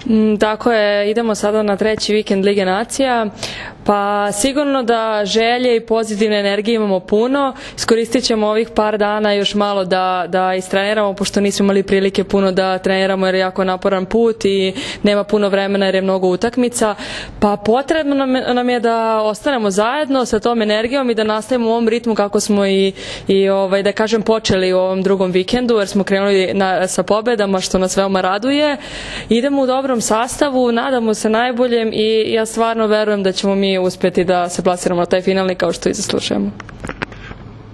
Tako je, idemo sada na treći vikend Lige nacija, pa sigurno da želje i pozitivne energije imamo puno. Iskoristit ćemo ovih par dana još malo da istreniramo, pošto nismo imali prilike puno da treniramo jer je jako naporan put i nema puno vremena jer je mnogo utakmica. Pa potrebno nam je da ostanemo zajedno sa tom energijom i da nastavimo u ovom ritmu kako smo i da kažem počeli u ovom drugom vikendu, jer smo krenuli sa pobedama, što nas veoma raduje. Idemo u dobrom sastavu, nadamo se najboljem i ja stvarno verujem da ćemo mi uspjeti da se plasiramo na taj finalni kao što i zaslužujemo.